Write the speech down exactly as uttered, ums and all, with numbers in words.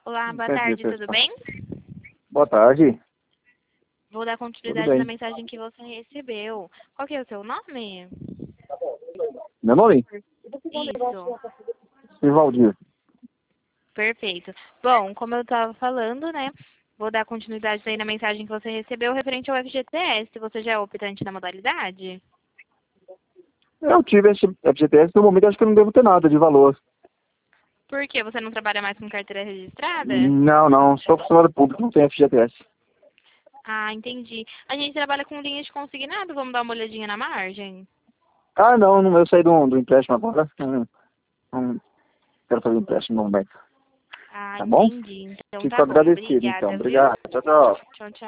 Olá, boa Entendi, tarde, tudo pessoal. bem? Boa tarde. Vou dar Tudo continuidade bem. na mensagem que você recebeu. Qual que é o seu nome? Meu nome? Isso, Ivaldir. perfeito. Bom, como eu estava falando, né? Vou dar continuidade aí na mensagem que você recebeu referente ao F G T S. Você já é optante na modalidade? Eu tive esse F G T S, no momento acho que eu não devo ter nada de valor. Por quê? Você não trabalha mais com carteira registrada? Não, não, sou funcionário público, não tenho F G T S. Ah, entendi. A gente trabalha com linhas de consignado, vamos dar uma olhadinha na margem? Ah, não, não eu saí do, do empréstimo agora. Não, não quero fazer empréstimo no momento. Ah, Tá bom? entendi. Então Fico tá bom. agradecido, então. Obrigada, viu? Obrigado. Tchau, tchau. Tchau, tchau.